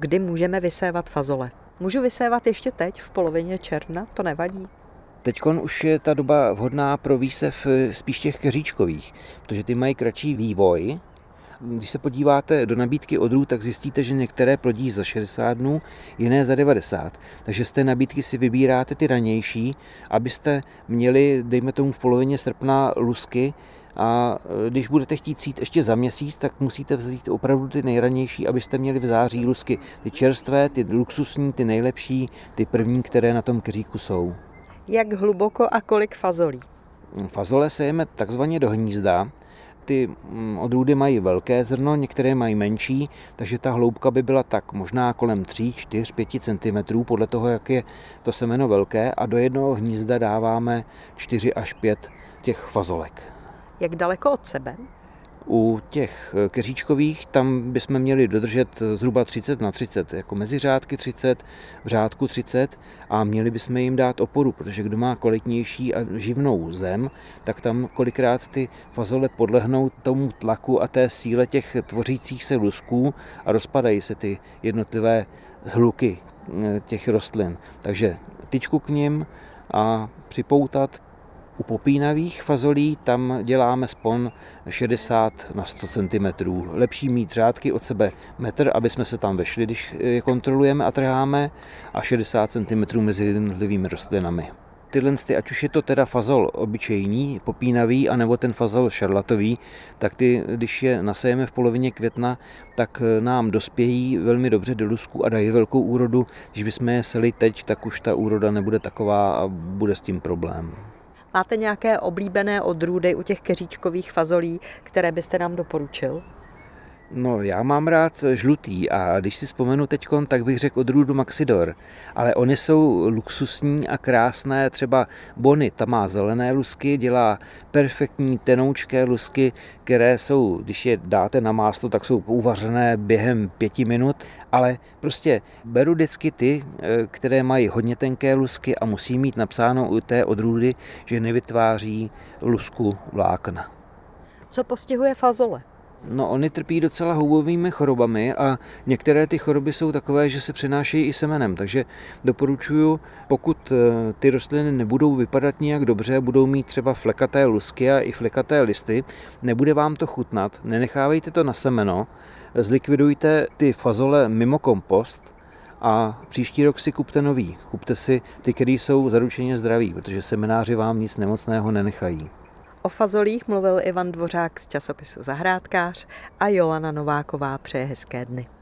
Kdy můžeme vysévat fazole? Můžu vysévat ještě teď, v polovině června? To nevadí? Teďkon už je ta doba vhodná pro výsev spíš těch keříčkových, protože ty mají kratší vývoj. Když se podíváte do nabídky odrůd, tak zjistíte, že některé plodí za 60 dnů, jiné za 90. Takže z té nabídky si vybíráte ty ranější, abyste měli, dejme tomu v polovině srpna, lusky, a když budete chtít sít ještě za měsíc, tak musíte vzít opravdu ty nejranější, abyste měli v září lusky. Ty čerstvé, ty luxusní, ty nejlepší, ty první, které na tom keříku jsou. Jak hluboko a kolik fazolí? Fazole sejeme takzvaně do hnízda. Ty odrůdy mají velké zrno, některé mají menší, takže ta hloubka by byla tak možná kolem 3, 4, 5 cm, podle toho, jak je to semeno velké, a do jednoho hnízda dáváme 4 až 5 těch fazolek. Jak daleko od sebe? U těch keříčkových tam bychom měli dodržet zhruba 30 na 30, jako mezi řádky 30, v řádku 30, a měli bychom jim dát oporu, protože kdo má kvalitnější a živnou zem, tak tam kolikrát ty fazole podlehnou tomu tlaku a té síle těch tvořících se lusků a rozpadají se ty jednotlivé hluky těch rostlin. Takže tyčku k nim a připoutat. U popínavých fazolí tam děláme spon 60 na 100 cm. Lepší mít řádky od sebe metr, aby jsme se tam vešli, když je kontrolujeme a trháme, a 60 cm mezi jednotlivými rostlinami. Tyhle, ať už je to teda fazol obyčejný, popínavý, anebo ten fazol šarlatový, tak ty, když je nasejeme v polovině května, tak nám dospějí velmi dobře do lusku a dají velkou úrodu. Když bychom je seli teď, tak už ta úroda nebude taková a bude s tím problém. Máte nějaké oblíbené odrůdy u těch keříčkových fazolí, které byste nám doporučil? No, já mám rád žlutý, a když si vzpomenu teďkon, tak bych řekl odrůdu Maxidor. Ale oni jsou luxusní a krásné, třeba Bonny, ta má zelené lusky, dělá perfektní tenoučké lusky, které jsou, když je dáte na máslo, tak jsou uvařené během 5 minut, ale prostě beru vždycky ty, které mají hodně tenké lusky a musí mít napsáno u té odrůdy, že nevytváří lusku vlákna. Co postihuje fazole? No, oni trpí docela houbovými chorobami a některé ty choroby jsou takové, že se přenášejí i semenem, takže doporučuji, pokud ty rostliny nebudou vypadat nijak dobře, budou mít třeba flekaté lusky a i flekaté listy, nebude vám to chutnat, nenechávejte to na semeno, zlikvidujte ty fazole mimo kompost a příští rok si kupte nový. Kupte si ty, které jsou zaručeně zdraví, protože semenáři vám nic nemocného nenechají. O fazolích mluvil Ivan Dvořák z časopisu Zahrádkář a Jolana Nováková přeje hezké dny.